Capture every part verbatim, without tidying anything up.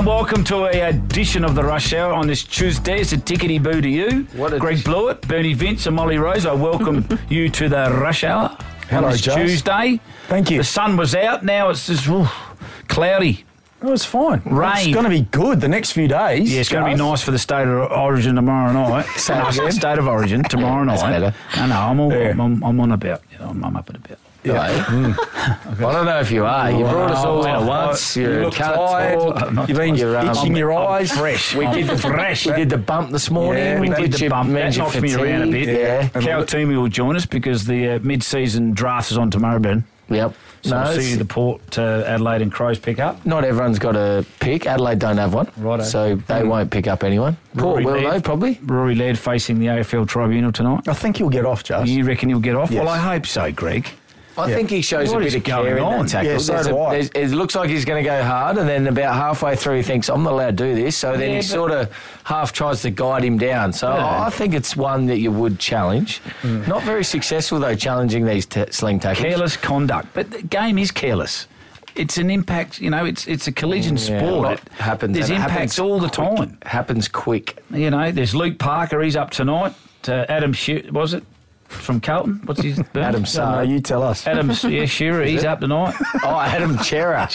welcome to a edition of the Rush Hour on this Tuesday. It's a tickety-boo to you. What a Greg Blewett, Bernie Vince and Molly Rose, I welcome you to the Rush Hour Hello, on this Jazz. Tuesday. Thank you. The sun was out, now it's just ooh, cloudy. It was fine. Rain. It's going to be good the next few days. Yeah, it's going to be Jazz. nice for the State of Origin tomorrow night. Say it again. State of Origin tomorrow night. That's better. I know, I'm, all, Yeah. I'm, I'm on about. You know, I'm, I'm up and about. Yeah. I don't know if you are. You brought us all in at once. You You look can't tired. talk. You've been You're, um, itching your I'm eyes. fresh. We I'm did the fresh. We did the bump this morning. Yeah, We did Which the you- bump. That means you're knocks me around a bit. fatigued. Yeah. Cal Toomey will join us because the uh, mid-season draft is on tomorrow, Ben. Yep. So No, we'll see it's- the Port, uh, Adelaide and Crows pick up. not everyone's got a pick. Adelaide don't have one. Righto. So they won't pick up anyone. Port Rory will, Laird. though, probably. Rory Laird facing the A F L Tribunal tonight. I think you'll get off, Jazz. You reckon he'll get off? Yes. Well, I hope so, Greg. I Yeah. think he shows What a is bit of going care in on? that tackle. Yeah, so There's do a- I. there's- it looks like he's going to go hard, and then about halfway through he thinks, I'm not allowed to do this. So then Yeah, he but- sort of half tries to guide him down. So Yeah. I think it's one that you would challenge. Not very successful, though, challenging these t- sling tackles. Careless conduct. But the game is careless. It's an impact, you know, it's it's a collision Yeah, a sport. lot It- happens. There's and it impacts happens all the quick. time. Happens quick. You know, there's Luke Parker, he's up tonight. Uh, Adam Shearer, was it? From Carlton? What's his name? Adam No, Sarr. you tell us. Adam yeah, Shearer, he's up tonight. Oh, Adam Chera.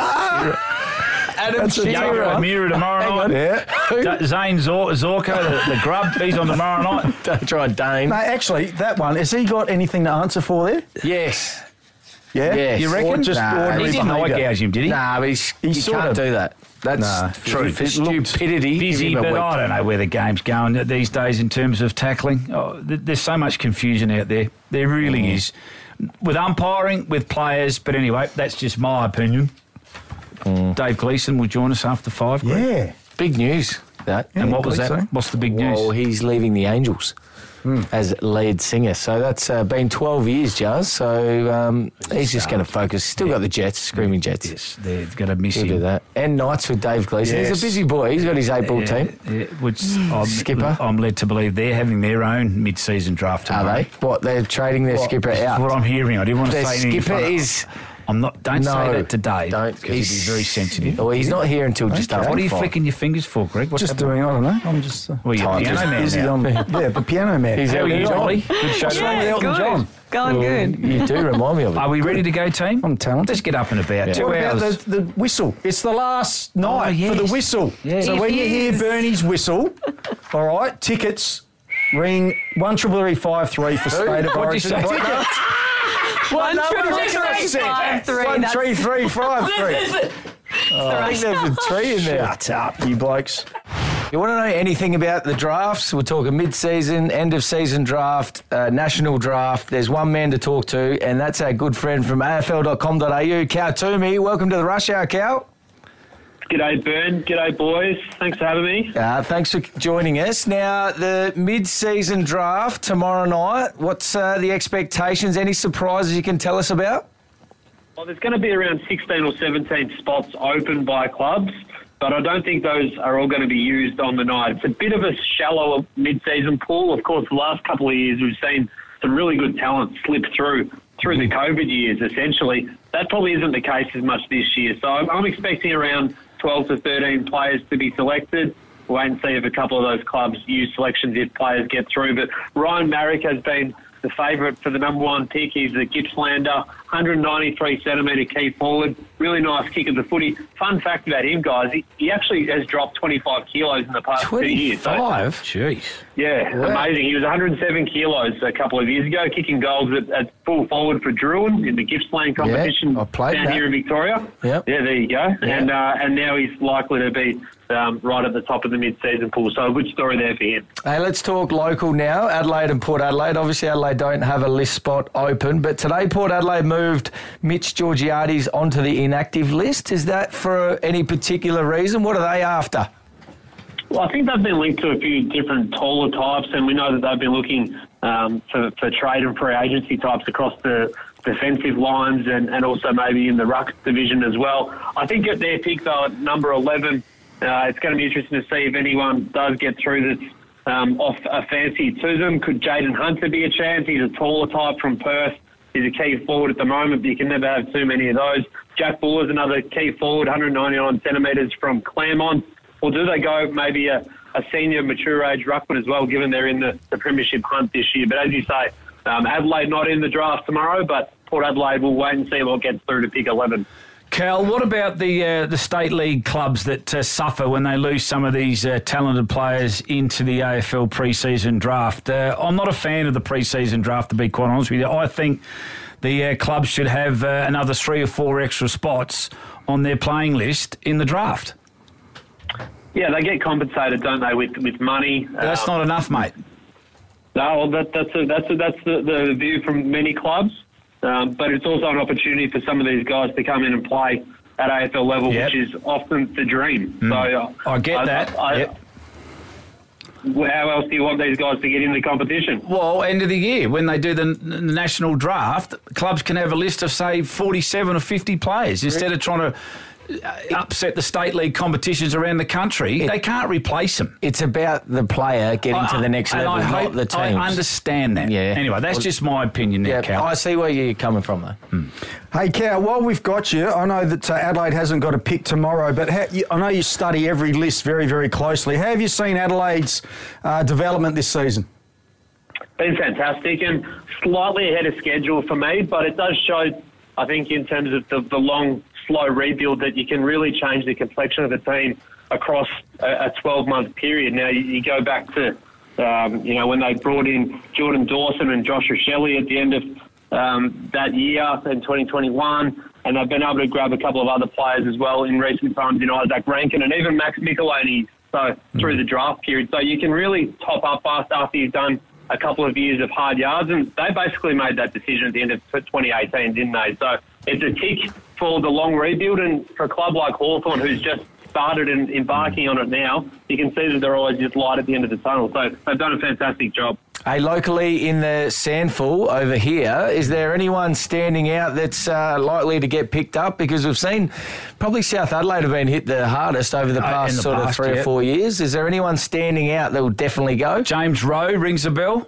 Adam That's a Jacob Chera. O'Meara tomorrow night. Yeah. D- Zane Zor- Zorko, the, the grub, he's on tomorrow night. Don't try Dane. No, actually, that one, has he got anything to answer for there? Yes. Yeah? Yes. You reckon? Or just Nah, ordinary He didn't behaviour? gouge him, did he? Nah, but he's, He you sort can't of- do that. That's Nah. true. It For looked stupidity. Busy, give him a but week. I don't know where the game's going these days in terms of tackling. Oh, th- there's so much confusion out there. There really Mm. is. With umpiring, with players, but anyway, that's just my opinion. Mm. Dave Gleeson will join us after five. Greg. Yeah. Big news, that. And what was that? Gleeson. What's the big news? Well, he's leaving the Angels as lead singer. So that's uh, been twelve years, Jazz. So um, he's just going to focus. Still got the Jets, Screaming Jets. Yes, they're going to miss He'll him. do that. And Knights with Dave Gleeson. He's Yes. a busy boy. He's got his eight ball Yeah, team. yeah, which I'm, Skipper. I'm led to believe they're having their own mid-season draft Are tomorrow. they? What, they're trading their skipper That's out? what I'm hearing. I didn't want to Their say anything. in skipper front of- is... I'm not. Don't No, say that to Dave. don't. Because he'd be very sensitive. Well, he's not here until just Okay. after What are you five. flicking your fingers for, Greg? What's Just happening? doing, I don't know. I'm just uh, Well, you're Time piano just man busy now. on, yeah, the piano man. He's How are Elton you, John. Molly? Good show. What's wrong with Yeah, Elton good. John? Going good. You do remind me of it. Are we ready to go, team? I'm talented. Let's get up and about. Yeah. Two What about hours. the, the whistle? It's the last night yes. for the whistle. Yeah. So It when you hear is. Bernie's whistle, all right, tickets, ring one triple three five three for State of What'd you Origin. say? Tickets. One number triple did I three say? five three. One That's three three five three. I think there's a tree in there. Shut up, you blokes. You want to know anything about the drafts? We're talking mid-season, end-of-season draft, uh, national draft. There's one man to talk to, and that's our good friend from A F L dot com dot A U, Cal Toomey. Welcome to the Rush Hour, Cal. G'day, Bern. G'day, boys. Thanks for having me. Uh, thanks for joining us. Now, the mid-season draft tomorrow night, what's uh, the expectations? Any surprises you can tell us about? Well, there's going to be around sixteen or seventeen spots open by clubs, but I don't think those are all going to be used on the night. It's a bit of a shallower mid-season pool. Of course, the last couple of years we've seen some really good talent slip through through the COVID years, essentially. That probably isn't the case as much this year. So I'm, I'm expecting around twelve to thirteen players to be selected. We'll wait and see if a couple of those clubs use selections if players get through. But Ryan Marrick has been the favourite for the number one pick. He's the Gippslander, one ninety-three centimetre key forward. Really nice kick of the footy. Fun fact about him, guys, he, he actually has dropped twenty-five kilos in the past two years. So, twenty-five? Jeez. yeah, Wow. amazing. He was one hundred seven kilos a couple of years ago, kicking goals at, at full forward for Druin in the Gippsland competition I played down that. here in Victoria. Yep. Yeah, there you go. Yeah. And uh, and now he's likely to be um, right at the top of the mid-season pool. So a good story there for him. Hey, let's talk local now. Adelaide and Port Adelaide. Obviously, Adelaide don't have a list spot open, but today Port Adelaide moved Mitch Georgiades onto the inactive list. Is that for any particular reason? What are they after? Well, I think they've been linked to a few different taller types, and we know that they've been looking um, for, for trade and free agency types across the defensive lines and, and also maybe in the ruck division as well. I think at their pick, though, at number eleven, uh, it's going to be interesting to see if anyone does get through that's um, off a fancy to them. Could Jaden Hunter be a chance? He's a taller type from Perth. He's a key forward at the moment, but you can never have too many of those. Jack Buller's another key forward, one ninety-nine centimetres from Claremont. Or do they go maybe a, a senior, mature age ruckman as well, given they're in the, the premiership hunt this year? But as you say, um, Adelaide not in the draft tomorrow, but Port Adelaide will wait and see what gets through to pick eleven. Cal, what about the uh, the state league clubs that uh, suffer when they lose some of these uh, talented players into the A F L pre-season draft? Uh, I'm not a fan of the pre-season draft, to be quite honest with you. I think the uh, clubs should have uh, another three or four extra spots on their playing list in the draft. Yeah, they get compensated, don't they, with with money? That's uh, not enough, mate. No, well, that, that's a, that's a, that's the, the view from many clubs. Um, but it's also an opportunity for some of these guys to come in and play at A F L level, yep. which is often the dream. Mm. So uh, I get I, that. I, yep. How else do you want these guys to get in the competition? Well, end of the year, when they do the, the national draft, clubs can have a list of, say, forty-seven or fifty players instead of trying to upset the state league competitions around the country. It, they can't replace them. It's about the player getting I, to the next level, I not hope, the teams. I understand that. Yeah. Anyway, that's well, just my opinion there, yeah, Cal. I see where you're coming from, though. Hmm. Hey, Cal, while we've got you, I know that uh, Adelaide hasn't got a pick tomorrow, but how, you, I know you study every list very, very closely. How have you seen Adelaide's uh, development this season? Been fantastic and slightly ahead of schedule for me, but it does show, I think, in terms of the, the long, slow rebuild, that you can really change the complexion of the team across a twelve-month period. Now, you, you go back to, um, you know, when they brought in Jordan Dawson and Joshua Shelley at the end of um, that year in twenty twenty-one, and they've been able to grab a couple of other players as well in recent times, you know, Isaac Rankin and even Max Michelini, so through the draft period. So you can really top up fast after you've done a couple of years of hard yards, and they basically made that decision at the end of twenty eighteen, didn't they? So it's a tick for the long rebuild, and for a club like Hawthorn, who's just started and embarking on it now, you can see that they're always just light at the end of the tunnel. So they've done a fantastic job. Hey, locally in the Sandful over here, is there anyone standing out that's uh, likely to get picked up? Because we've seen probably South Adelaide have been hit the hardest over the past uh, the sort past, of three yeah. or four years. Is there anyone standing out that will definitely go? James Rowe rings a bell.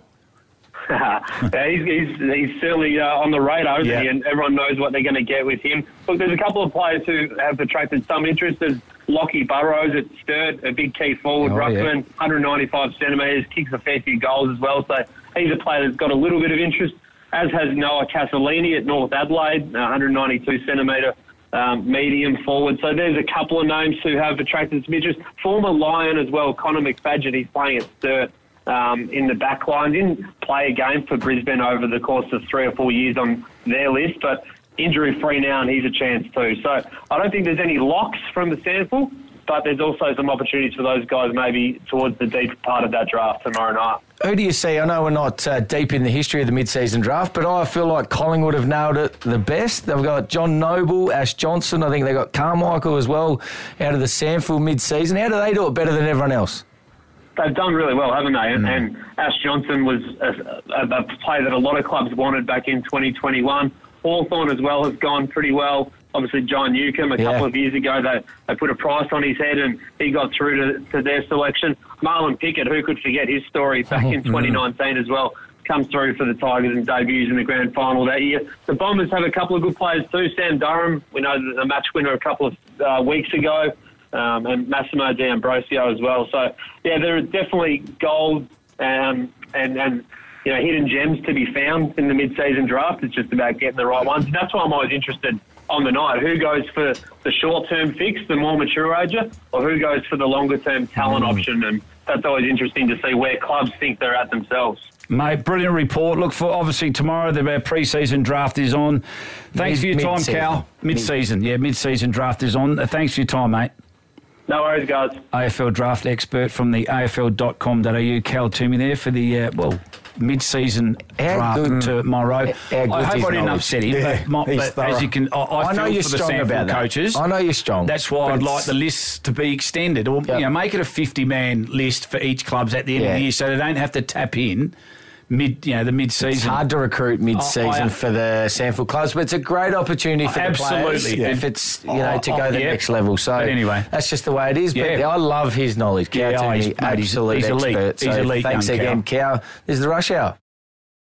yeah, he's, he's, he's certainly uh, on the radar, isn't yeah. he? And everyone knows what they're going to get with him. Look, there's a couple of players who have attracted some interest. There's Lockie Burrows at Sturt, a big key forward, oh, ruckman, yeah. one ninety-five centimetres, kicks a fair few goals as well. So he's a player that's got a little bit of interest, as has Noah Casalini at North Adelaide, one ninety-two centimetre um, medium forward. So there's a couple of names who have attracted some interest. Former Lion as well, Connor McFadgen, he's playing at Sturt. Um, in the back line. Didn't play a game for Brisbane over the course of three or four years on their list, but injury-free now, and he's a chance too. So I don't think there's any locks from the sample, but there's also some opportunities for those guys maybe towards the deep part of that draft tomorrow night. Who do you see? I know we're not uh, deep in the history of the mid-season draft, but I feel like Collingwood have nailed it the best. They've got John Noble, Ash Johnson. I think they've got Carmichael as well out of the sample mid-season. How do they do it better than everyone else? They've done really well, haven't they? And, Mm. and Ash Johnson was a, a, a player that a lot of clubs wanted back in twenty twenty-one. Hawthorn as well has gone pretty well. Obviously, John Newcomb, a Yeah. couple of years ago, they, they put a price on his head and he got through to, to their selection. Marlon Pickett, who could forget his story back in twenty nineteen as well, comes through for the Tigers and debuts in the grand final that year. The Bombers have a couple of good players too. Sam Durham, we know the match winner a couple of uh, weeks ago. Um, and Massimo D'Ambrosio as well. So, yeah, there are definitely gold um, and, and you know hidden gems to be found in the mid-season draft. It's just about getting the right ones. And that's why I'm always interested on the night. Who goes for the short-term fix, the more mature ager, or who goes for the longer-term talent mm. option? And that's always interesting to see where clubs think they're at themselves. Mate, brilliant report. Look, for obviously tomorrow, the pre-season draft is on. Thanks Mid- for your time, mid-season. Cal. Mid-season, yeah, mid-season draft is on. Uh, thanks for your time, mate. No worries, guys. A F L draft expert from the A F L dot com dot A U, Cal Toomey there for the, uh, well, mid-season How draft good- tomorrow. how I good hope is I didn't knowledge? upset him, Yeah, but, my, he's but thorough. as you can, I, I, I know feel you're for the strong sample about that. coaches. I know you're strong. That's why But I'd it's- like the lists to be extended, or Yep. you know, make it a fifty-man list for each clubs at the end Yeah. of the year, so they don't have to tap in mid, you know, the mid-season. It's hard to recruit mid-season I- I- for the Sandford clubs, but it's a great opportunity for Absolutely. the players Yeah. if it's you know Oh, to oh, go the yeah. next level. So But anyway. that's just the way it is. But Yeah. I love his knowledge. Cow Yeah, oh, Toomey, he's- mate, he's- absolute he's elite. expert. He's So elite, thanks young again, Cow. This is the Rush Hour.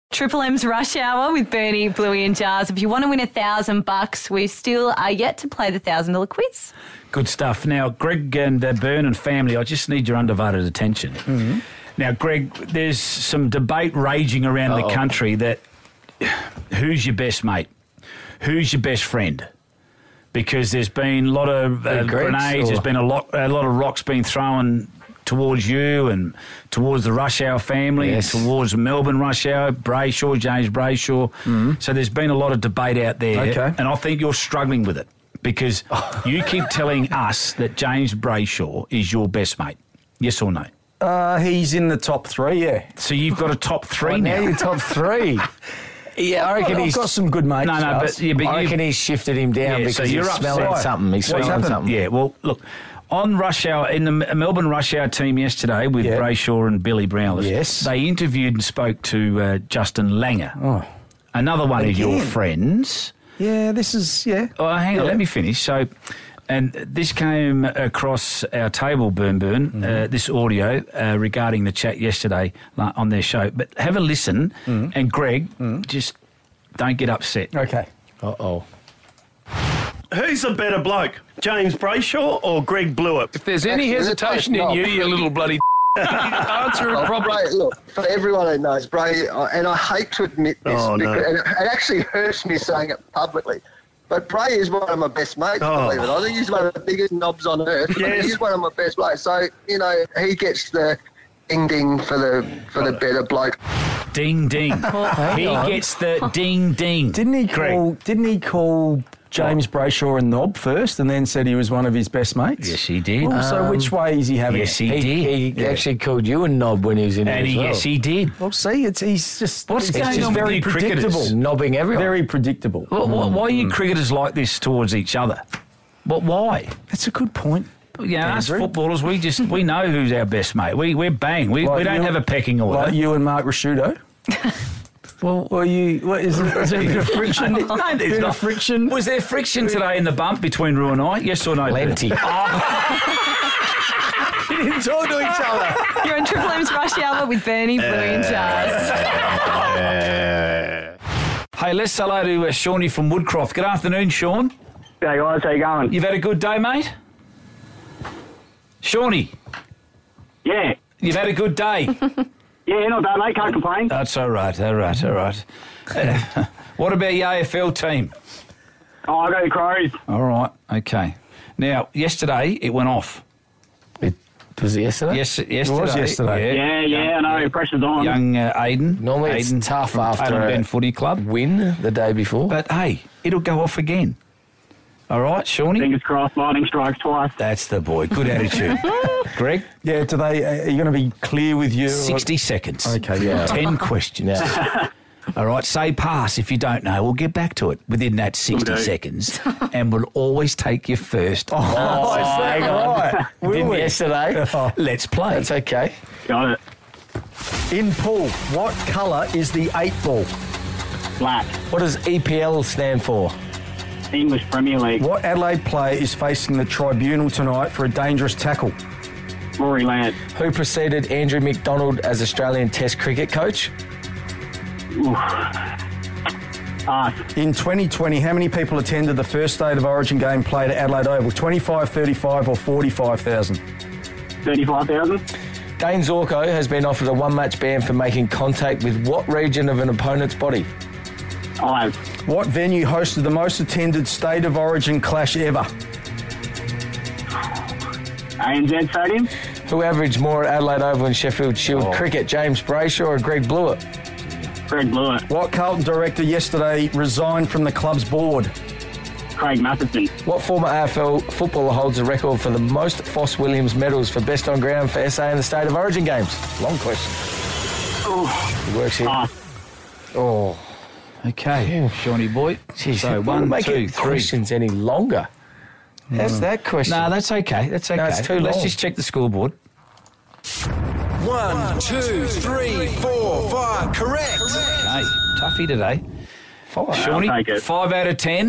Triple M's Rush Hour with Bernie, Bluey and Jars. If you want to win a thousand bucks, we still are yet to play the thousand dollar quiz. Good stuff. Now, Greg and uh, Bern and family, I just need your undivided attention. Mm-hmm. Now, Greg, there's some debate raging around Uh-oh. the country that who's your best mate? Who's your best friend? Because there's been a lot of uh, grenades, or... there's been a lot, a lot of rocks being thrown towards you and towards the Rush Hour family, yes. and towards the Melbourne Rush Hour, Brayshaw, James Brayshaw. Mm-hmm. So there's been a lot of debate out there, okay. and I think you're struggling with it because you keep telling us that James Brayshaw is your best mate. Yes or no? Uh, he's in the top three, yeah. So you've got a top three oh, now. Now you're top three. Yeah, I reckon I've he's got some good mates. No, no, but, yeah, but I reckon he's shifted him down yeah, because so you're he's upset. smelling something. He's What's smelling happened? something. Yeah, well, look, on Rush Hour, in the Melbourne Rush Hour team yesterday with yeah. Brayshaw and Billy Brownless, yes. they interviewed and spoke to uh, Justin Langer, oh. another one Again. of your friends. Yeah, this is, yeah. Oh, hang yeah. on, let me finish. So, and this came across our table, Burn Burn, mm-hmm. uh, this audio uh, regarding the chat yesterday on their show. But have a listen, mm-hmm. and Greg, mm-hmm. just don't get upset. Okay. Uh-oh. Who's the better bloke, James Brayshaw or Greg Blewett? If there's any hesitation in you, you little bloody answer it properly. Bray, look, for everyone who knows, Bray, and I hate to admit this, oh, because, no. and it, it actually hurts me saying it publicly, but Bray is one of my best mates, oh. believe it. I think he's one of the biggest knobs on earth. Yes. He's one of my best mates. So, you know, he gets the ding ding for the for the better bloke. Ding ding. He gets the ding ding. Didn't he Greg. call? Didn't he call James Brayshaw a knob first, and then said he was one of his best mates? Yes, he did. Well, so Um, which way is he having Yes, it? he, He, did. he Yeah. actually called you a knob when he was in And it as he, well. yes, he did. Well, see, it's he's just What's it's going just on with very you cricketers? predictable. Knobbing everyone. Very predictable. Well, why- Why are you cricketers like this towards each other? What? Why? That's a good point. You know, us Andrew. footballers, we just we know who's our best mate. We we're bang. We Like we don't you- have a pecking order. Like you and Mark Rashudo. Well, well, you what is, it, is there a bit of friction? No, there's bit not. of friction. Was there friction today in the bump between Rue and I? Yes or no? Plenty. You didn't talk to each other. You're on Triple M's Rush Hour with Bernie, Bluey and Jars. Hey, let's say hello to uh, Shawnee from Woodcroft. Good afternoon, Sean. Hey guys, how you going? You've had a good day, mate? Shawnee, Yeah. you've had a good day. Yeah, not bad, mate. Can't complain. That's all right, all right, all right. Uh, what about your A F L team? Oh, I got the Crows. All right, okay. Now, yesterday it went off. It, was it yesterday? Yes, yesterday. was yesterday. Yeah, yeah, I know. Pressure's on. Young uh, Aiden. Normally Aiden it's tough from after Taylor a Ben Footy Club. win the day before. But hey, it'll go off again. All right, Shawnee? Fingers crossed, lightning strikes twice. That's the boy. Good attitude. Greg? Yeah, today uh, are you going to be clear with you? sixty seconds. Okay, yeah. ten questions. Yeah. All right, say pass if you don't know. We'll get back to it within that sixty Okay. seconds, and we'll always take your first. Oh, is that hang on. right? Will Didn't we? yesterday. Let's play. That's okay. Got it. In pool, what colour is the eight ball? Black. What does E P L stand for? English Premier League. What Adelaide player is facing the tribunal tonight for a dangerous tackle? Rory Land. Who preceded Andrew McDonald as Australian Test cricket coach? Pass. In twenty twenty, how many people attended the first State of Origin game played at Adelaide Oval? twenty-five, thirty-five or forty-five thousand? thirty-five thousand. Dane Zorko has been offered a one-match ban for making contact with what region of an opponent's body? Eyes. What venue hosted the most attended State of Origin clash ever? A N Z Stadium. Who averaged more at Adelaide Oval and Sheffield Shield cricket, James Brayshaw or Greg Blewett? Greg Blewett. What Carlton director yesterday resigned from the club's board? Craig Matheson. What former A F L footballer holds the record for the most Foss Williams medals for best on ground for S A in the State of Origin games? Long question. Oh. It works here. Pass. Oh, Okay, Shawnee boy. geez, So I one, wouldn't make two, it three. questions any longer. How's that question? No, that's okay. That's okay. No, it's too Let's long. just check the scoreboard. One, two, three, four, five. Correct. Okay, toughie today. Five. Shawnee, take it. five out of ten.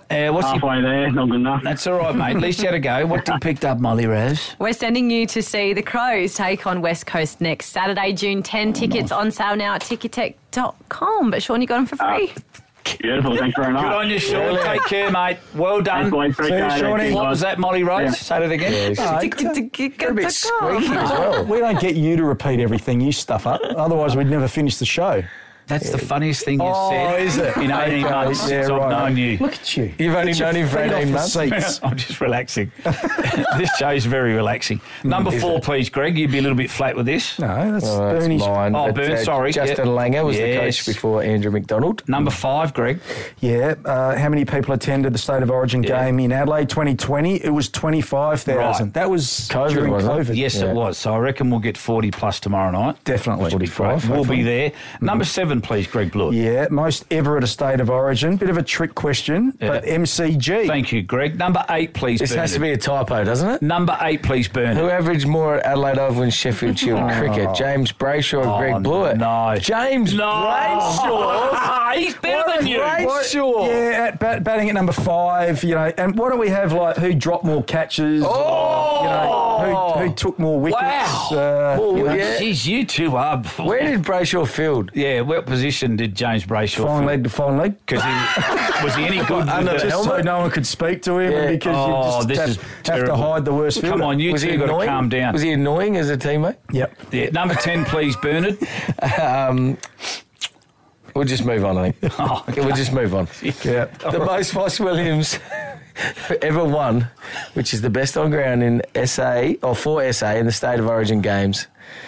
Uh, what's your, Halfway there, not good enough. that's all right, mate. At least you had a go. What you picked up, Molly Rose? We're sending you to see the Crows take on West Coast next Saturday, June tenth. Tickets on sale now at ticketek dot com. But Sean, you got them for free. Beautiful, thanks very much. Good on you, Sean. Take care, mate. Well done. Thanks, boys. Appreciate See you, it. Shawnee. Cheers, What guys. was that, Molly Rose? Yeah. Say that again. Yeah, Tick, tick, tick, tick, a bit dot com. squeaky as well. We don't get you to repeat everything you stuff up. Otherwise, we'd never finish the show. That's the funniest thing you Oh, said is it? in eighteen Okay, months yeah, since I've right. known you. Look at you. You've only Get your known him for feet off eighteen the months. seats. I'm just relaxing. This show's very relaxing. Number four, please, Greg. You'd be a little bit flat with this. No, that's Oh, that's Bernie's. mine. Oh, But, Burn, uh, sorry. Justin Yeah. Langer was the Yes. coach before Andrew McDonald. Number five, Greg. Yeah, uh, how many people attended the State of Origin Yeah. game in Adelaide twenty twenty? It was twenty-five thousand. Right. That was COVID, during wasn't it? COVID. Yes, Yeah. it was. So I reckon we'll get forty plus tomorrow night. Definitely. Which will be great. forty-five, We'll be hopefully. there. Number seven, please, Greg Blewett. Yeah, most ever at a State of Origin. Bit of a trick question, Yeah. but M C G. Thank you, Greg. Number eight, please, This has to be Bernard. a typo, doesn't it? Number eight, please, Bernard. Who averaged more at Adelaide Oval and Sheffield Shield cricket? James Brayshaw or Oh, Greg Blewett? no. James No. Brayshaw. He's better What than a you. Brayshaw. Yeah, at bat, batting at number five, you know, and why don't we have like who dropped more catches? Oh! You know, who, who took more wickets? Wow. Uh, Oh, you know, yeah. Jeez, you two are. Where did Brayshaw field? Yeah, what position did James Brayshaw Fine fill? leg to fine leg. Because he was he any good? Under with the the, Just so helmet? no one could speak to him, Yeah. and because Oh, you just this have, is have to terrible. hide the worst fielder. Come on, you Was he two got to annoying? calm down. Was he annoying as a teammate? Yep. Yeah, number ten, please, Bernard. Um, we'll just move on, I think. Oh, Okay, We'll just move on. Yeah. The most Foss Williams ever won, which is the best on ground in S A, or for S A in the State of Origin games,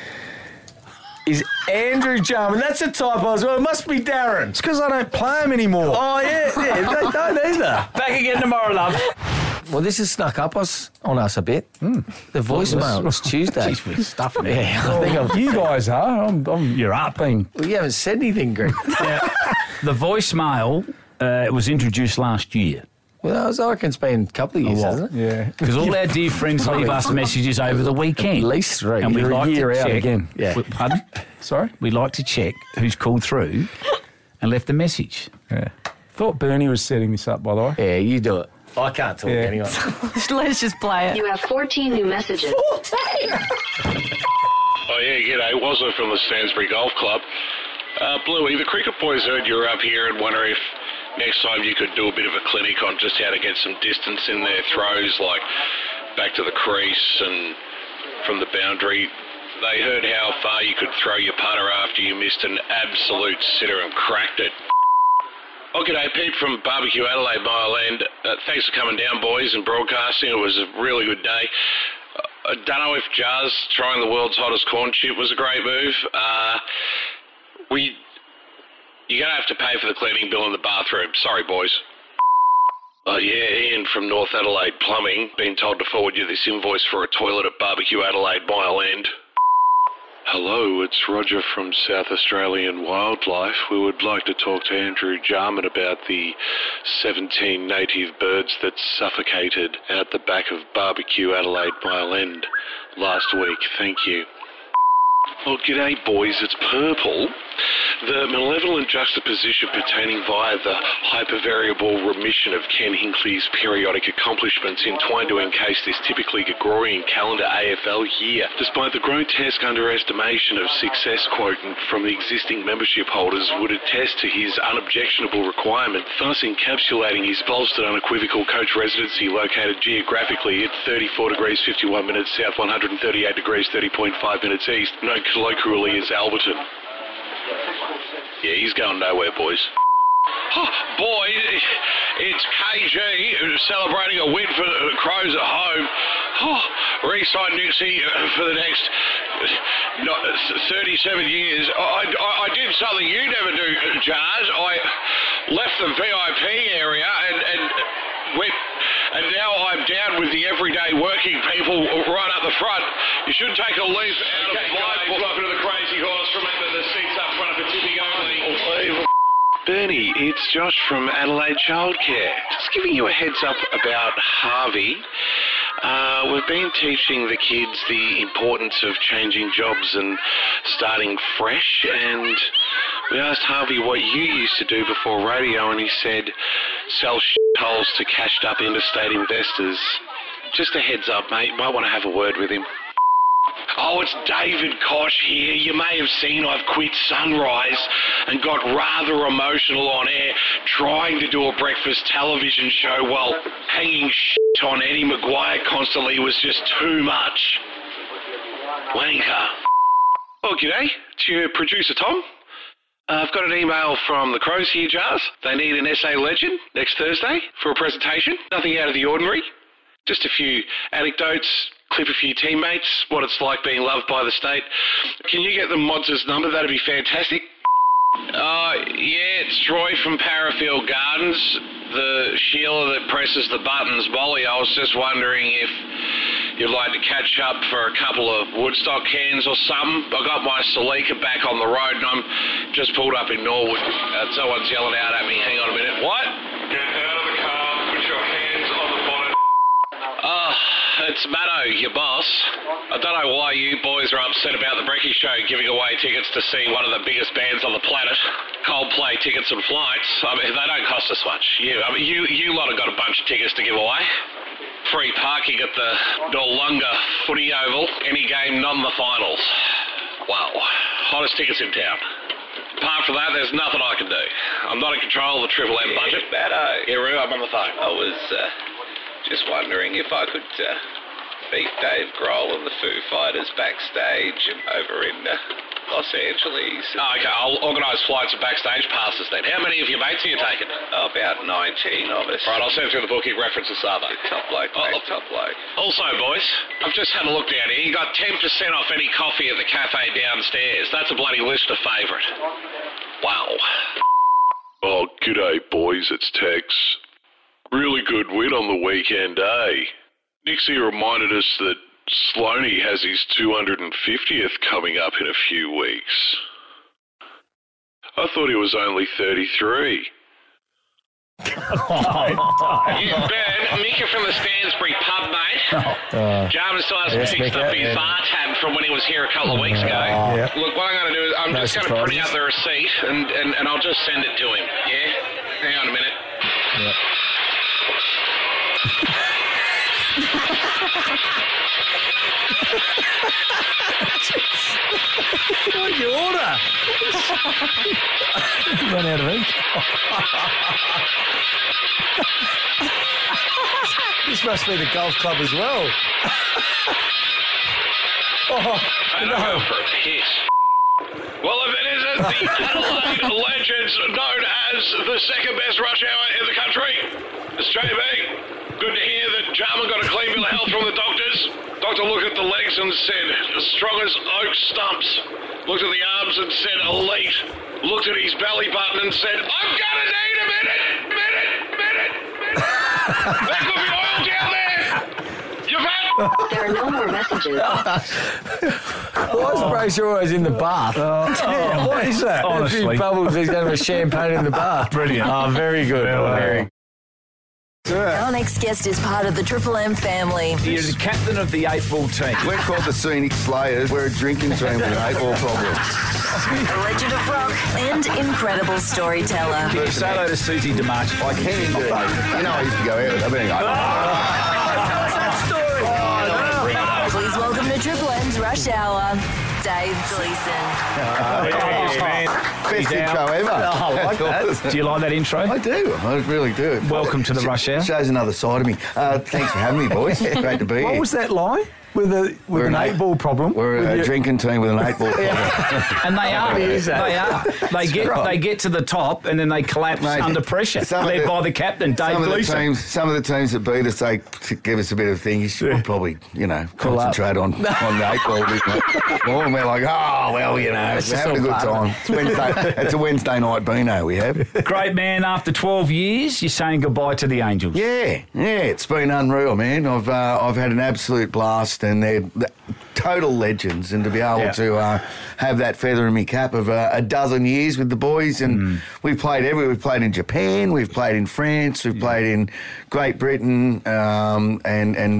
is Andrew Jarman. That's a typo as well. It must be Darren. It's because I don't play him anymore. Oh, yeah, yeah, they don't either. Back again tomorrow, love. Well, this has snuck up us on us a bit. The voicemail. It's Tuesday. Jeez, we're stuffing it. Yeah, I think I'm, You guys are. I'm, I'm You're up. been. well, you haven't said anything, Greg. The voicemail uh, was introduced last year. Well, I was- I reckon it's been a couple of years, while. hasn't it? Yeah. Because all our dear friends leave us messages over the weekend. At least three. And we You're a like year to out check. again. Yeah. We- Pardon? Sorry? We like to check who's called through and left a message. Yeah. Thought Bernie was setting this up, by the way. Yeah, you do it. I can't talk Yeah. anyway. Let's just play it. You have fourteen new messages. Oh, yeah, g'day. Wazza from the Stansbury Golf Club. Uh, Bluey, the cricket boys heard you were up here and wonder if next time you could do a bit of a clinic on just how to get some distance in their throws, like back to the crease and from the boundary. They heard how far you could throw your putter after you missed an absolute sitter and cracked it. Oh, g'day, Pete from Barbecue Adelaide, Mile End. Uh, thanks for coming down, boys, and broadcasting. It was a really good day. Uh, I don't know if Jazz trying the world's hottest corn chip was a great move. Uh, we, you're going to have to pay for the cleaning bill in the bathroom. Sorry, boys. Oh, yeah, Ian from North Adelaide Plumbing. Been told to forward you this invoice for a toilet at Barbecue Adelaide, Mile End. Hello, it's Roger from South Australian Wildlife. We would like to talk to Andrew Jarman about the seventeen native birds that suffocated out the back of Barbecue Adelaide Mile End last week. Thank you. Oh, g'day, boys. It's Purple. The malevolent juxtaposition pertaining via the hypervariable remission of Ken Hinckley's periodic accomplishments entwined to encase this typically Gregorian calendar A F L year, despite the grotesque underestimation of success quotient from the existing membership holders, would attest to his unobjectionable requirement, thus encapsulating his bolstered unequivocal coach residency located geographically at thirty-four degrees fifty-one minutes south, one hundred thirty-eight degrees thirty point five minutes east, known colloquially as Alberton. Yeah, he's going nowhere, boys. Oh, boy, it's K G celebrating a win for the Crows at home. Oh, re-signed Nixie for the next thirty-seven years. I, I, I did something you never do, Jars. I left the V I P area and, and went, and now I'm down with the everyday working people right up the front. You should take a leaf out okay, of the guys, welcome to the Crazy Horse. Remember, the seats up front are for tipping only. Bernie, it's Josh from Adelaide Childcare. Just giving you a heads up about Harvey. Uh, we've been teaching the kids the importance of changing jobs and starting fresh, and We asked Harvey what you used to do before radio, and he said, sell shitholes to cashed-up interstate investors. Just a heads up, mate. You might want to have a word with him. Oh, it's David Koch here. You may have seen I've quit Sunrise and got rather emotional on air trying to do a breakfast television show while hanging shit on Eddie Maguire constantly was just too much. Wanker. Oh, g'day. It's your producer, Tom. Uh, I've got an email from the Crows here, Jars. They need an S A legend next Thursday for a presentation. Nothing out of the ordinary. Just a few anecdotes, clip a few teammates, what it's like being loved by the state. Can you get the Mods' number? That'd be fantastic. Uh, yeah, it's Troy from Parafield Gardens, the Sheila that presses the buttons. Molly, I was just wondering if you'd like to catch up for a couple of Woodstock cans or something. I got my Salika back on the road and I'm just pulled up in Norwood. Uh, someone's yelling out at me. Hang on a minute. What? Get out of the car, put your hands on the bonnet. Oh, it's Matto, your boss. I don't know why you boys are upset about the Brekkie Show giving away tickets to see one of the biggest bands on the planet. Coldplay tickets and flights. I mean, they don't cost us much. You, I mean, you, you lot have got a bunch of tickets to give away. Free parking at the Noarlunga Footy Oval. Any game, not in the finals. Wow. Hottest tickets in town. Apart from that, there's nothing I can do. I'm not in control of the Triple M budget. Yeah, Matto. Yeah, Roo, I'm on the phone. I was uh, just wondering if I could uh, meet Dave Grohl and the Foo Fighters backstage over in uh, Los Angeles. Oh, okay, I'll organise flights and backstage passes then. How many of your mates are you taking? Oh, about nineteen of us. Right, I'll send through the booking references, Saba. Top bloke, mate, oh, top bloke. Also, boys, I've just had a look down here. You got ten percent off any coffee at the cafe downstairs. That's a bloody Lister favourite. Wow. Oh, g'day, boys. It's Tex. Really good win on the weekend, eh? Nixie reminded us that Sloaney has his two hundred fiftieth coming up in a few weeks. I thought he was only thirty-three. Yeah, Ben, Mika from the Stansbury pub, mate. Uh, Jarman still hasn't yes, fixed Mika, up his yeah. bar tab from when he was here a couple of weeks ago. Uh, yeah. Look, what I'm going to do is I'm No just going to print surprises. out the receipt and, and, and I'll just send it to him, yeah? Hang on a minute. Yeah. What did you order? Run out of ink. This must be the golf club as well. Oh, I don't go for a piss. Well, if it isn't the Adelaide legends known as the second best rush hour in the country, it's J B. Good to hear that Jarman got a clean bill of health from the doctors. Doctor looked at the legs and said, as strong as oak stumps. Looked at the arms and said, elite. Looked at his belly button and said, I'm gonna need a minute, minute, minute, minute. There could be oil down there. You've had... There are no more messages. Why is Brayshaw always in the bath? Oh, what is that? honestly. A few bubbles, he's going to have a champagne in the bath. Brilliant. Oh, very good. Well, Very Our next guest is part of the Triple M family. You're the captain of the eight ball team. We're called the Scenic Slayers. We're a drinking team with an eight ball problem. A legend of rock and incredible storyteller. Can you say hello to Susie DiMarchi? I can indeed. You know, I used to go out with her. But anyway. Please welcome to Triple M's Rush Hour, Dave Gleeson. Best intro ever. I like that. Do you like that intro? I do. I really do. Welcome to the Rush Hour. Shows another side of me. Uh, thanks for having me, boys. Great to be What here. was that line? With, a, with We're an an eight- eight-ball problem? We're With a your- drinking team with an eight ball problem. And they are. is that? They are. They get right. they get to the top and then they collapse Mate, under pressure. some of Led the- by the captain, Dave Some of, the Gleeson. teams, some of the teams that beat us, they t- give us a bit of thing. You should probably, you know, concentrate on, on the eight ball. Isn't well, and we're like, oh, well, you know, It's we're just having a all good part of time. It's Wednesday. It's a Wednesday night Beano we have. Great man. After twelve years, you're saying goodbye to the Angels. Yeah, yeah, it's been unreal, man. I've uh, I've had an absolute blast, and they're, they're total legends. And to be able Yeah. to uh, have that feather in my cap of uh, a dozen years with the boys, and Mm. we've played everywhere. We've played in Japan, we've played in France, we've played in Great Britain, um, and and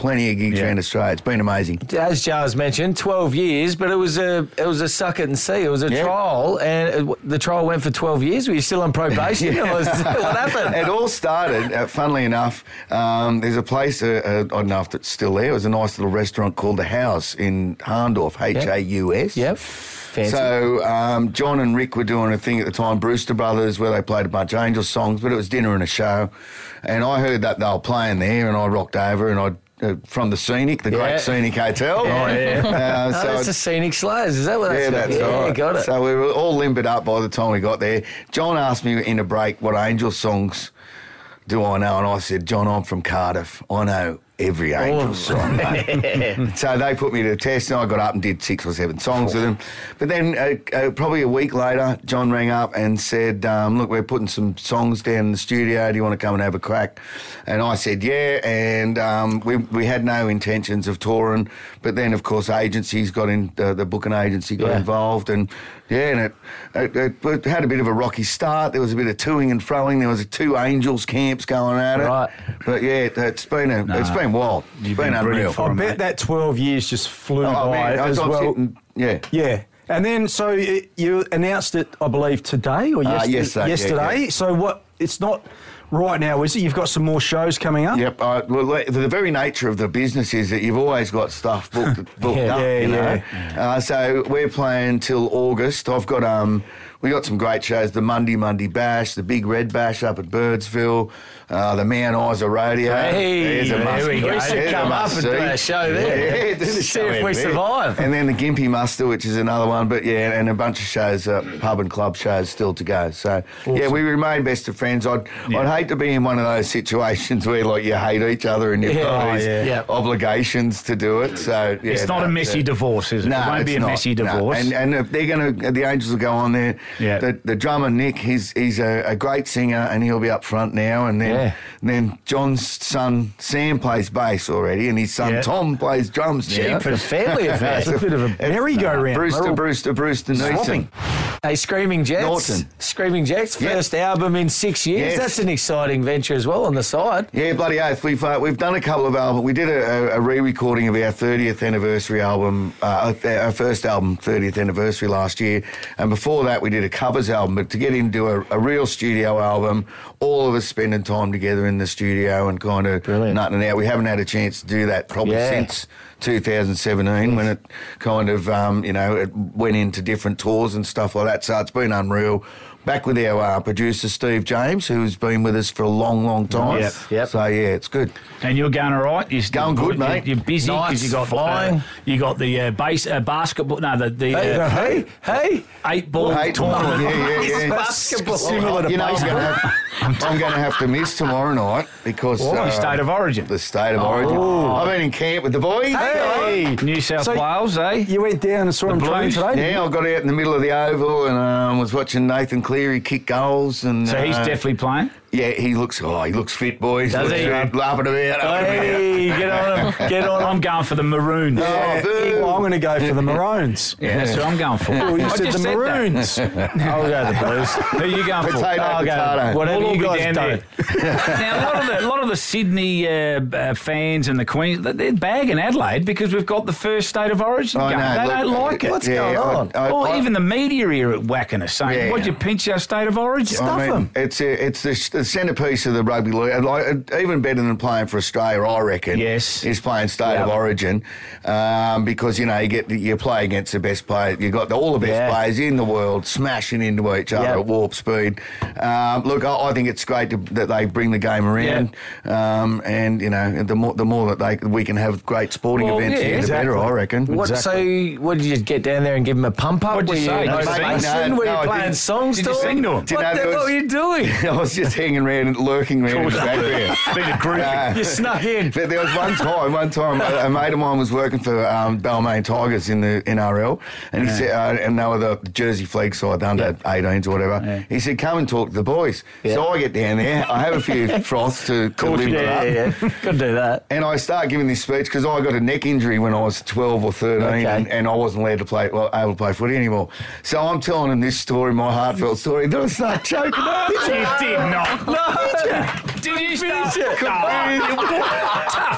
plenty of gigs Yeah. around Australia. It's been amazing. As Charles mentioned, twelve years, but it was a it was a suck it and see. It was a Yeah. trial, and it, the trial went for twelve years. Were you still on probation? Or was, what happened? It all started, uh, funnily enough, um, there's a place, uh, uh, I don't know if it's still there, it was a nice little restaurant called The House in Harndorf, H A U S. Yep. Fancy. So um, John and Rick were doing a thing at the time, Brewster Brothers, where they played a bunch of Angels songs, but it was dinner and a show. And I heard that they were playing there, and I rocked over, and I uh, from the Scenic, the Yeah. great Scenic Hotel. Oh, yeah. Uh, Oh, so that's the Scenic Slayers. Is that what yeah, that's that's yeah, right. got it. So we were all limbered up by the time we got there. John asked me in a break what Angels songs do I know, and I said, John, I'm from Cardiff. I know every Angels Oh. song, mate. So they put me to the test, and I got up and did six or seven songs with them. But then uh, uh, probably a week later, John rang up and said, um, look, we're putting some songs down in the studio. Do you want to come and have a crack? And I said, yeah. And um, we we had no intentions of touring. But then, of course, agencies got in, uh, the booking agency got Yeah. involved. And, yeah, and it, it, it had a bit of a rocky start. There was a bit of toing and froing. There was two Angels camps going at it. Right. But, yeah, it, it's been a, it's been wild. You've It's been been unreal. brilliant for I 'em, bet mate. that twelve years just flew Oh, by man, I was as I'm well. sitting- yeah. Yeah. And then, so y- you announced it, I believe, today or Uh, yesterday? yesterday, yeah, yesterday. yeah. So what? It's not right now, is it? You've got some more shows coming up. Yep. Uh, well, the the very nature of the business is that you've always got stuff booked, booked Yeah. up. Yeah, you know? yeah. Uh, so we're playing till August. I've got um, we got some great shows: the Monday Monday Bash, the Big Red Bash up at Birdsville, uh, the Mount Isa Rodeo. Hey, There's a there must- we go. We should there's a come up and must-see. do our show there. Yeah, do the See show if over we there. survive. And then the Gimpy Muster, which is another one. But yeah, and a bunch of shows, uh, pub and club shows still to go. So yeah, we remain best of friends. I'd I'd hate to be in one of those situations where like you hate each other and you've Yeah. got Oh, these yeah. Yeah. obligations to do it. So yeah, It's not a no, messy uh, divorce, is it? No, it won't be it's a not. messy No. divorce. And and if they're going to, the Angels will go on there. Yeah. The, the drummer Nick, he's he's a, a great singer, and he'll be up front now. And then Yeah. and then John's son Sam plays bass already, and his son Yeah. Tom plays drums now. Cheap and family affair. It's a bit of a merry-go-round. Brewster, They're all Brewster, Brewster, Neeson. swapping. Hey, Screaming Jets. Norton. Screaming Jets, Yep. first album in six years. Yes. That's an exciting venture as well on the side. Yeah, bloody oath. We've uh, we've done a couple of albums. We did a, a, a re-recording of our thirtieth anniversary album, uh, our first album, thirtieth anniversary last year, and before that we did a covers album. But to get into a, a real studio album, all of us spending time together in the studio and kind of Brilliant. nutting out. We haven't had a chance to do that probably Yeah. since two thousand seventeen when it kind of um, you know it went into different tours and stuff like that. So it's been unreal. Back with our uh, producer Steve James, who's been with us for a long, long time. Yep, yep. So yeah, it's good. And you're going all right. You're still Going good, You're- mate. You're busy because Nice, you got flying. Uh, you got the uh, base uh, basketball. No, the, the Hey, uh, hey, hey. eight ball Eight ball, tournament. yeah, yeah, yeah. Basketball. Similar to You know, I'm baseball. going to have, I'm going to have to miss tomorrow night because Why? uh, State of Origin. The state of origin. I've been in camp with the boys. Hey! New South So- Wales, eh? You went down and saw The him train Blues? today? Yeah, I got out in the middle of the oval and um, was watching Nathan Cleary kick goals. And So he's uh, definitely playing. Yeah, he looks. Oh, he looks fit, boys. Does looks he? Good, laughing about. Laughing Hey, get on him. Get on him. I'm going for the Maroons. about. Oh, boo. Well, I'm going to go for the Maroons. Yeah, that's what I'm going for. Oh, you I said just the that. Maroons. I'll go the Blues. Who are you going for? Potato, I'll go. potato. Whatever We'll all you be guys down do. there. Now, a lot of the, a lot of the Sydney uh, uh, fans and the Queens, they're bagging Adelaide because we've got the first state of origin I game. know, They look, don't like it. What's yeah, going I- on? I- Or I- even the media here at whacking us saying, Yeah. what'd you pinch our state of origin? I mean, it's a, it's the, the centrepiece of the rugby league. Like, even better than playing for Australia, I reckon. Yes. is playing state Yeah. of origin um, because you know you get you play against the best players. You got all the best Yeah. players in the world smashing into each other Yeah. at warp speed. Um, look, I, I think it's great to, that they bring the game around, um, and you know the more the more that they we can have great sporting Well, events yeah, here, the better. I reckon. What, So, what did you just get down there and give him a pump up? What'd you Were say? Did you motivation? sing? No, Were you no, I playing didn't. songs Did to you him? sing to him? What, Did you know the, there what was- were you doing? I was just hanging around and lurking around in the background. Been a group. Uh, You snuck in. But there was one time, one time, a, a mate of mine was working for um, Balmain Tigers in the N R L, and he Yeah. said, uh, and they were the Jersey Flag side, under eighteens or whatever. Yeah. He said, "Come and talk to the boys." Yeah. So I get down there, I have a few froths to, to limber it up. Yeah, yeah, yeah. Could do that. And I start giving this speech because I got a neck injury when I was twelve or thirteen, Okay. and, and I wasn't allowed to play, well, able to play footy anymore. So I'm telling him this story, my heartfelt story. Then I start choking up. You did not. No. Did you start? it. No. Tough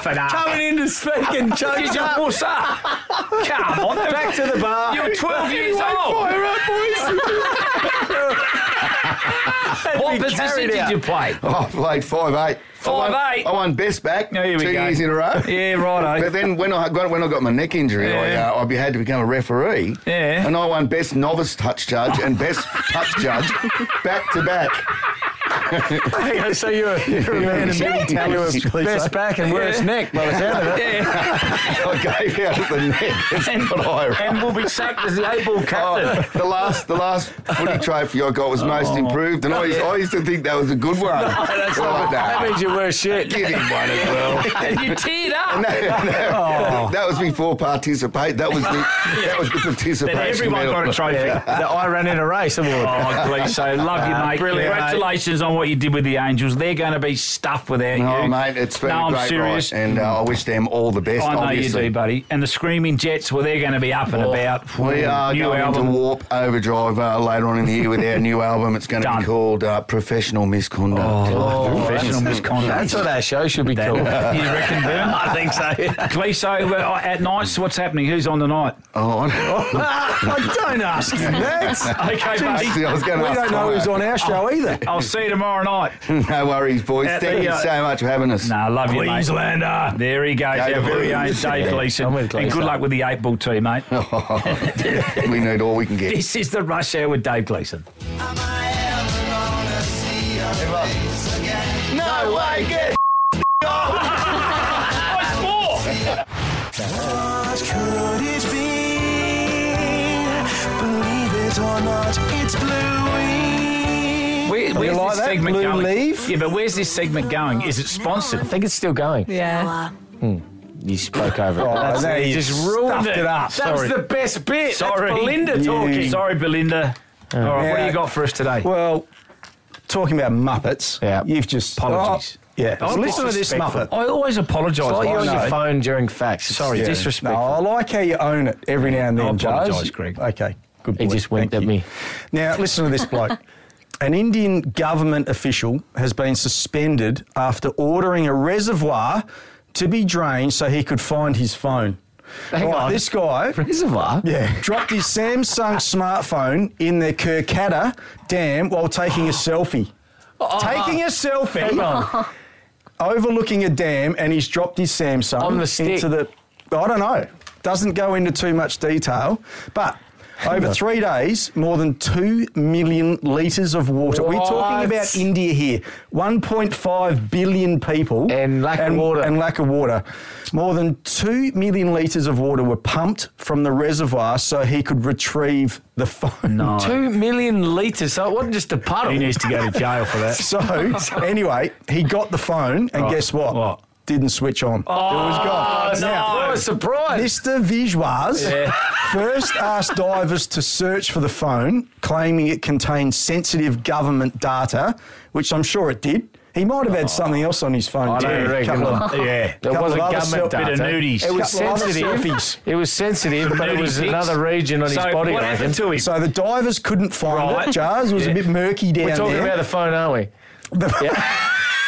it up. Coming in to speak and Did choked you up. wuss up? Come on. Back to the bar. You're twelve years old. Fire up, boys. What Be position carried did out. you play? Oh, I played five eight. Five I won, eight? I won best back Oh, here we two go. years in a row. Yeah, righto. But then when I got when I got my neck injury, Yeah. I, uh, I had to become a referee. Yeah. And I won best novice touch judge and best touch judge back to back. So you're, you're a man of many talents. Best back and worst neck by the sound of it. Yeah. I gave out at the neck. That's And, what I wrote. and will be sacked as the A-ball captain. Oh, the last, the last footy trophy I got was most improved, and I used, I used to think that was a good one. No, that's Well, not. no. That means you're worse shit. Give him one as well. And you teared up. No, no, That was before participate. That was the that was the participation. Then everyone medal. got a trophy. The I ran in a race award. Oh, Gleeso, love you, Ah, mate. brilliant, Congratulations on what you did with the Angels. They're going to be stuffed without Oh, you. mate, it's been no, a I'm great serious. ride, and uh, I wish them all the best. I know obviously. you do, buddy. And the Screaming Jets, well, they're going to be up and about. We are New going album. into Warp Overdrive uh, later on in the year with our new album. It's going to Done. be called uh, Professional Misconduct. Oh, professional misconduct. That's what our show should be called. You reckon, Boom? I think so. Gleeso, uh, at nights, what's happening? Who's on tonight? Oh, I don't ask him that. Okay, buddy. Actually, I was going to We ask don't know Tomo. who's on our show either. I'll see you tomorrow night. No worries, boys. At Thank the, you uh, so much for having us. No, I love you, mate. Queenslander. There he goes, Go our very Blues. own Dave Yeah, Gleeson. I'm with And Gleeson. good luck with the eight ball too, mate. We need all we can get. This is the Rush Hour with Dave Gleeson. No way, get Could it be? Believe it or not, it's Bluey. Where, where's like this that? segment Blue going? leaf? Yeah, but where's this segment going? Is it sponsored? I think it's still going. Yeah. You spoke over it. Oh, That's there it. you You just ruined stuffed it. it up. That Sorry. was the best bit. Sorry. That's Belinda You- talking. Sorry, Belinda. All right, what do Yeah. you got for us today? Well, talking about Muppets, Yeah. you've just... Apologies. Oh, yeah, Oh, listen to this disrespectful. Muppet. I always apologise. It's like you're I on your know. phone during facts. It's Sorry, Yeah. disrespectful. No, I like how you own it every now and I then, Jars. apologise, Greg. Okay, good boy. He just winked Thank at you. me. Now, listen to this bloke. An Indian government official has been suspended after ordering a reservoir to be drained so he could find his phone. Hang Right, on. this guy... Reservoir? Yeah, dropped his Samsung smartphone in the Kurkata Dam while taking a selfie. Taking a selfie Hang on. overlooking a dam, and he's dropped his Samsung On the stick. into the... I don't know. Doesn't go into too much detail, but... Over three days, more than two million litres of water. We're talking What? about India here. one point five billion people. And lack of water. And lack of water. More than two million litres of water were pumped from the reservoir so he could retrieve the phone. No. Two million litres, so it wasn't just a puddle. He needs to go to jail for that. So, anyway, he got the phone, and Right. guess what? What? Didn't switch on. Oh, it was gone. no. Now, What a surprise. Mister Vijwas first asked divers to search for the phone, claiming it contained sensitive government data, which I'm sure it did. He might have had something else on his phone I too. don't reckon. Couple of- Yeah. There couple wasn't of other government self- bit of data. nudies. It was Couple of other sensitive. selfies. It was sensitive, but it Nudie was pics. another region on So his body. what I reckon. happened to him? So the divers couldn't find Right. it. Jars was Yeah. a bit murky down We're talking there. about the phone, aren't we? Yeah.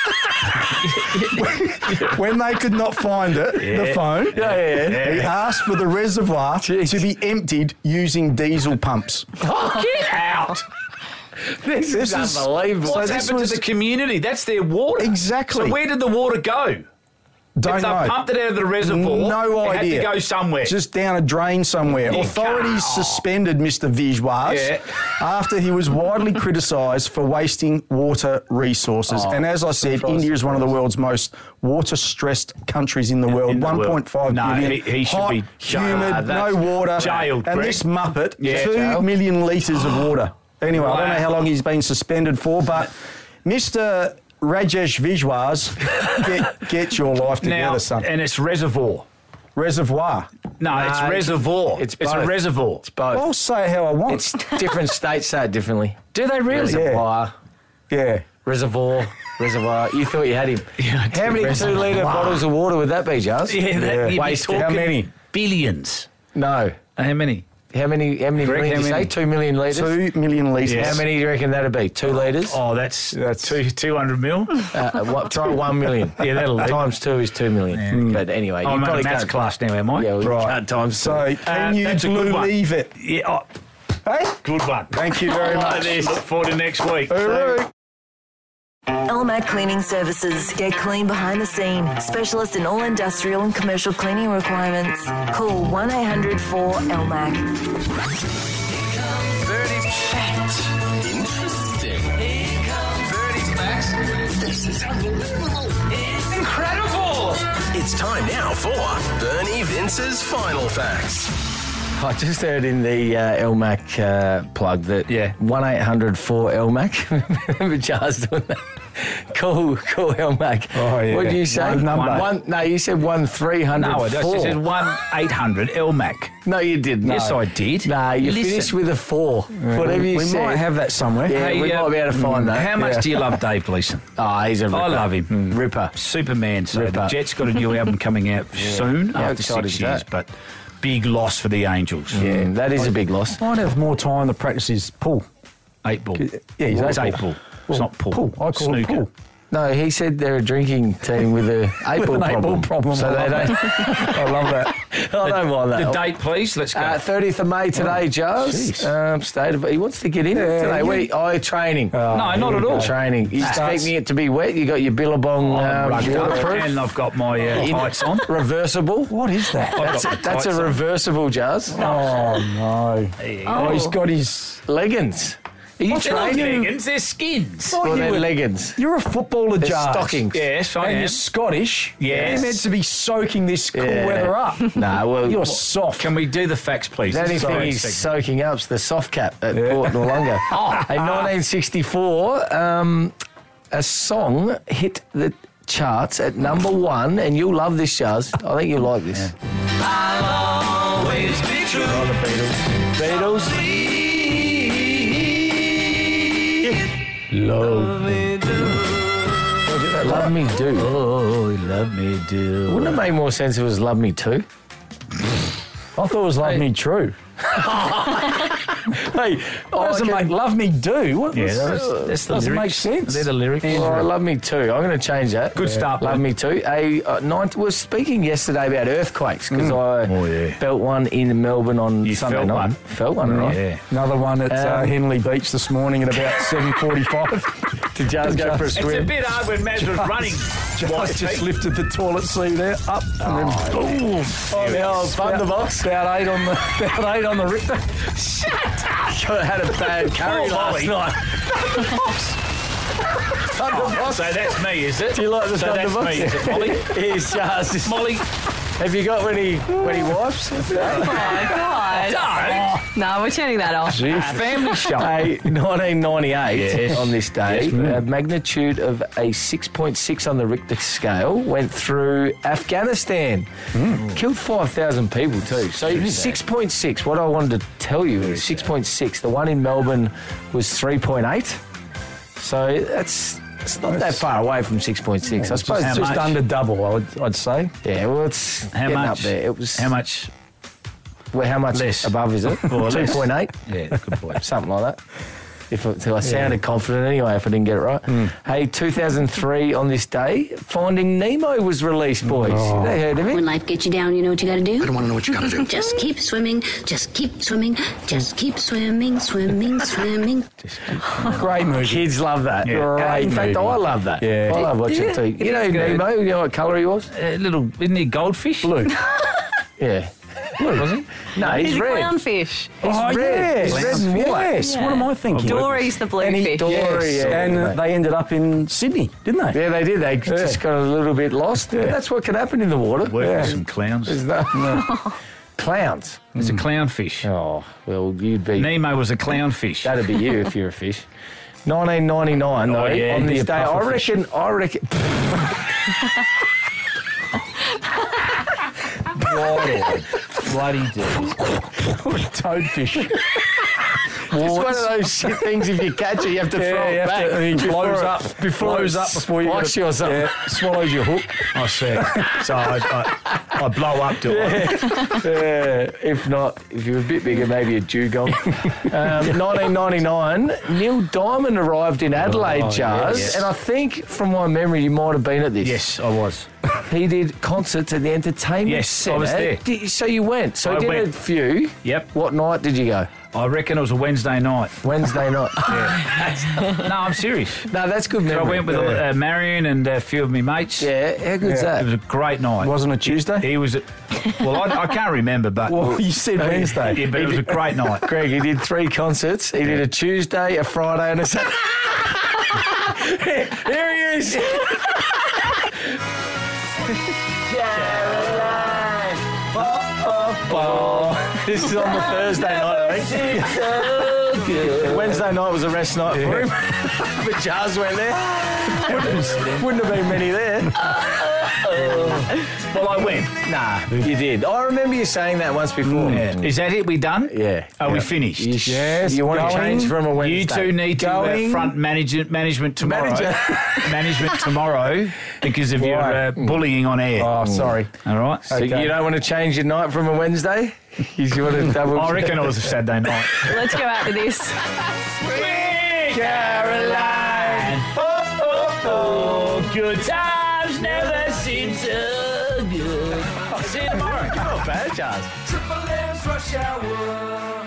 When they could not find it, the phone, Yeah, yeah, yeah. he asked for the reservoir to be emptied using diesel pumps. Oh, get out. This, This is is- unbelievable. So What's this happened was- to the community? That's their water. Exactly. So where did the water go? Don't if they know. pumped it out of the reservoir, No it idea. had to go somewhere. Just down a drain somewhere. You Authorities can't. suspended Mister Vijwas Yeah. after he was widely criticised for wasting water resources. Oh, and as I said, surprise, India is one of the surprise. world's most water-stressed countries in the world. in the world. one point five No, billion. he- he should Hot, be jailed. humid, Ah, no that's water. jailed, and Greg. this Muppet, Yeah, two jailed. million litres of water. Anyway, I don't know Wow. how long he's been suspended for, but Mister Rajesh Vijwas, get, get your life together, now, son. and it's reservoir. Reservoir. No, it's No, reservoir. it's it's a both. reservoir. It's both. I'll say how I want. It's different states say it differently. Do they really? Reservoir, yeah. reservoir, reservoir. You thought you had him. Yeah, I How did. many two-litre Reservoir. bottles of water would that be, Jars? Yeah, that, Yeah. you'd be Wasted. talking How many? Billions. No. How many? How many? How many Correct, million? how Did you say many? two million litres? Two million litres. How many do you reckon that'd be? Two litres. Oh, that's that's two two hundred mil. Uh, what, try one million. Yeah, that'll do. Times two is two million. Yeah. But anyway, I'm you in probably a maths can't. class now, am I? Yeah, we Right. can't times So two. can Uh, you that's a good one. believe it? Yeah. Oh, Hey? good one. Thank you very I like much. this. Look forward to next week. Hooroo. L MAC Cleaning Services. Get clean behind the scene. Specialist in all industrial and commercial cleaning requirements. Call one eight hundred four L MAC. Birdie's facts. Interesting. Here comes Birdie's facts. This is unbelievable. It's incredible. It's time now for Bernie Vince's Final Facts. I just heard in the uh, L MAC uh, plug that Yeah. one eight hundred four L MAC. Remember Charles doing that? Call, call L MAC. Oh, yeah. What did you say? One number. One, no, you said one three hundred No, it four. just says one eight hundred L MAC. No, you didn't. Yes, I did. No, you Listen. finished with a four. Whatever you we said. might have that somewhere. Yeah, Hey, we uh, might be able to find that. How much Yeah. do you love Dave Gleeson? Oh, he's a ripper. I love him. Ripper. Superman. So the Ripper. Jets got a new album coming out soon How after exciting six is years, that? but big loss for the Angels. Yeah, that is a big loss. Might have more time to practice his pool. Eight ball. Yeah, he's It's eight eight ball. ball. It's not pool. Pool. I call Snooker. it pool. No, he said they're a drinking team with a eight With ball an problem. eight-ball problem. So I they love don't. that. I love that. I don't mind that. The date, please. Let's go. Uh, thirtieth of May today, Giles. jeez. Um, state of he wants to get in it Yeah, today. you- We, oh, training. Oh, No, not here at we all. go. Training. You're Starts- expecting it to be wet. You got your Billabong I'm uh, rugged up waterproof. and I've got my uh, In- tights on. Reversible. What is that? I've That's, got a, my that's a tights on. reversible, Giles. Oh, no. There you Oh, go. he's got his... Leggings. Are you They're not training? leggings, they're skins. Oh, Or you they're were- leggings? You're a footballer, They're Jars. stockings. Yes, I And am. you're Scottish. Yes. You're meant to be soaking this cool Yeah. weather up. No, well, You're soft. Can we do the facts, please? the only This is thing the he's segment. soaking up's the soft cap at Port Noarlunga. In nineteen sixty-four, um, a song hit the charts at number one, and you'll love this, Charles. I think you'll like this. I'll always be true. Oh, the Beatles. Beatles. Love me do. Love me do. Oh, love me do. Wouldn't it make more sense if it was Love Me Too? I thought it was Love Me True. Hey, what does it make Love Me Do? What, Yeah, what's- that's, that's the doesn't make lyrics. sense. They're the lyrics. Oh, Love Me Too. I'm going to change that. Good start, Love mate. Me Too. A uh, nine, we were speaking yesterday about earthquakes because I Oh, yeah. felt one in Melbourne on You Sunday felt night. one? Felt one, right? Yeah. Another one at uh, Um, Henley Beach this morning at about seven forty-five. Did Jazz go for a It's a swim? bit hard when Maz was running. Just, just lifted the toilet seat out, up, and then boom. Oh, the old Thunderbox. About eight on the, about eight on the Richter. I had a bad curry Oh, last Molly. night. Thunderbox. So that's me, is it? Do you like the so Thunderbox? that's me, is it, Molly? Here's Jazz. Molly, Have you got when he when he wipes? Oh, God. don't. No, we're turning that off. Family show. Hey, nineteen ninety-eight Yes. on this day, a magnitude of a six point six on the Richter scale went through Afghanistan. Killed five thousand people too. So six point six, what I wanted to tell you is six point six. The one in Melbourne was three point eight. So that's it's not that far away from six point six. I suppose How It's just much? under double, I would, I'd say. yeah, well, it's How getting much? up there. It was How much? Well, how much Less. above is it? Or Two less. point eight. Yeah, good point. Something like that. If it, I sounded confident anyway, if I didn't get it right. Hey, two thousand three on this day, Finding Nemo was released, boys. They heard of it? When life gets you down, you know what you gotta do? I don't wanna know what you gotta do. Just keep swimming, just keep swimming, just keep swimming, swimming, swimming. Great movie. Kids love that. Yeah. Uh, in fact, movie. I love that. Yeah. I love watching it too. You know Nemo, you know what colour he was? A little, isn't he goldfish? Blue. Yeah. Blue, was he? No, he's, He's a red. clownfish. He's Oh, red. yes. He's red and white. Yes. What am I thinking? Dory's the blue And he- fish. Dory, Yes. yeah. And they ended up in Sydney, didn't they? Yeah, they did. They just got a little bit lost. But that's what can happen in the water. Work Yeah. with some clowns. There's no, clowns. It's a clownfish. Oh, well, you'd be. Nemo was a clownfish. That'd be you if you're a fish. nineteen ninety-nine, Oh, though, yeah, on be this a day, I pufferfish. reckon, I reckon. Bloody dude. Toadfish. It's one of those shit things. If you catch it, you have to Yeah, throw you it have back. to- and he blows Before up, it- before blows it up before you spikes you or something. Yeah, swallows your hook. I see. So I, I, I blow up to it. Yeah, if not, if you're a bit bigger, maybe a dugong. um, nineteen ninety-nine, Neil Diamond arrived in Adelaide, Oh, Jars, yes. and I think, from my memory, you might have been at this. Yes, I was. He did concerts at the entertainment Yes, centre. I was there. Did- so you went. So I you did went. a few. Yep. What night did you go? I reckon it was a Wednesday night. Wednesday night. Yeah. No, I'm serious. No, that's good So memory. I went with Yeah. uh, Marion and a few of my mates. Yeah, how good's It that? was a great night. Wasn't it Tuesday? He was. A, well, I, I can't remember, but Well, you said Wednesday. yeah, but it was a great night. Greg, he did three concerts. He did a Tuesday, a Friday, and a Saturday. Here he is. Caroline. Oh, oh, oh. This is on the Thursday night, I think. Wednesday night was a rest night for him. But Jars went there. Wouldn't, wouldn't have been many there. Well, I went. Nah, you did. I remember you saying that once before. Yeah. Is that it? We done? Yeah. Are we Yeah. finished? You, yes. You want to Going. change from a Wednesday? You two need to uh, Going. front management management tomorrow. Manager. management tomorrow because of your uh, bullying on air. Oh, sorry. All right. So you don't want to change your night from a Wednesday? You want to double? I reckon it was a Saturday night. Let's go out to this. Caroline. Oh, oh, oh. Good times never seem so good. I'll see you tomorrow. Not bad, Jars. Triple M's Rush Hour.